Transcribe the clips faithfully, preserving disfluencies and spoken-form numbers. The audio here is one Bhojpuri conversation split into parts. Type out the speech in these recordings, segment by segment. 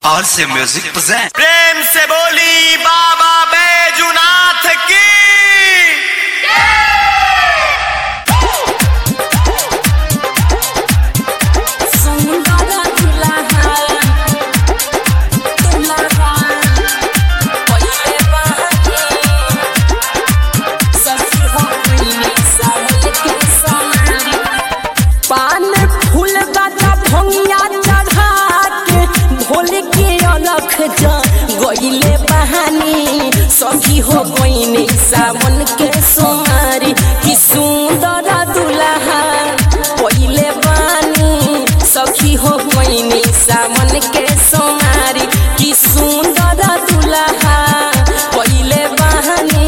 और से म्यूजिक प्रेजेंट। प्रेम से बोली बाबा बैजूनाथ की। गईले बहानी सखी हो गईनी सावन के सोमारी कि सुंदर दुल्हा पहिले बानी सखी हो गईनी सावन के सोमारी कि सुंदर दुल्हा पहिले बहानी।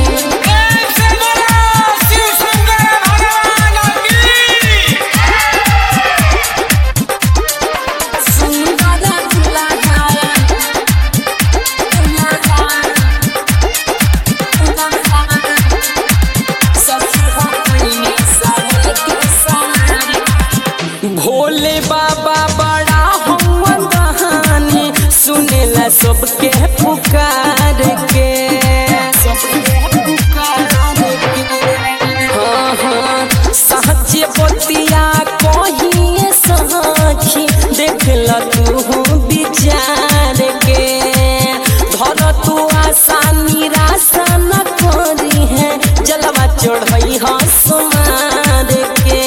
भोले बाबा बड़ा हम कहानी सुनेला सबके पुकार के सबके पुकार के हाँ हाँ सच्चे बतिया कहिए सखी देखला तू विचार के धर तू आशा निराशा न करी है जलवा चढ़ई हसमार के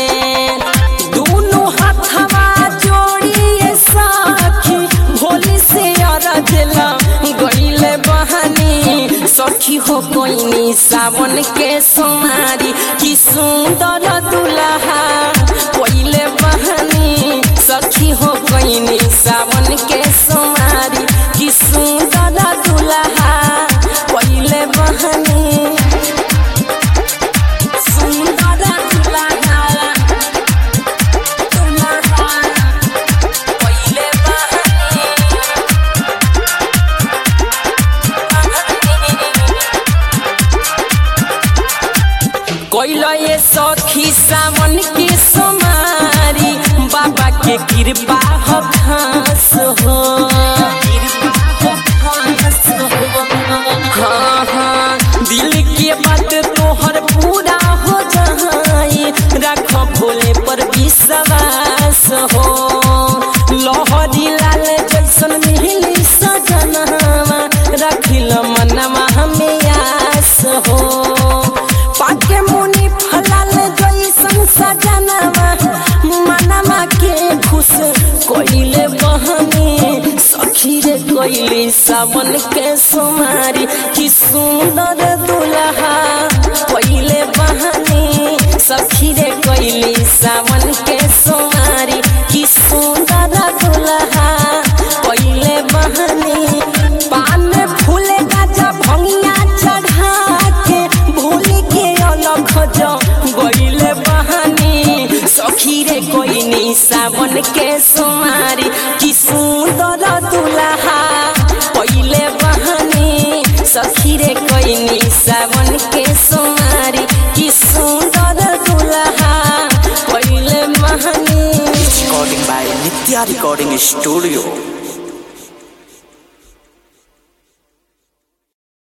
सखी हो कोई सावन के सोमारी कि सुंदर दुल्हा पहिले बहानी सखी हो कोई सावन के सोमारी कि सुंदर दुल्हा पहिले बहानी। कोइला ये सखी सावन के सोमारी बाबा के कृपा हो खास हो हाँ हाँ दिल के बात तोहर पूरा हो जाए रख भोले पर विश्वास हो लहरी लाल जैसन मिली सजनवा रखिल मनवा हमें आस हो पाके मुनि फलाल जैसन सजनवा मनवा के खुश कोइले बहनी सखी रे कोइली सावन के सोमारी कि सुंदर दुल्हा कोइले बहनी सखी रे कोइली सावन के सोमारी कि सुंदर दुल्हा कोइले बहनी। पान फूले गाजा भंगिया चढ़ा के भूल के अलग जा गईले बहानी सखी रे कोइनी सावन के सोमारी कि सुंदर दुल्हा पहिले बहानी सखी रे कोइनी सावन के सोमारी कि सुंदर दुल्हा पहिले बहानी। Recording by Nitya recording studio.